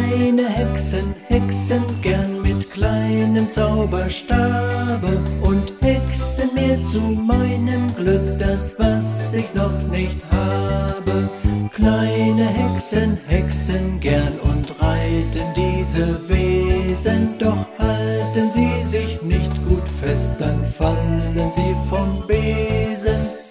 Kleine Hexen hexen gern mit kleinem Zauberstabe und hexen mir zu meinem Glück das, was ich noch nicht habe. Kleine Hexen hexen gern und reiten diese Wesen, doch halten sie sich nicht gut fest, dann fallen sie vom Besen.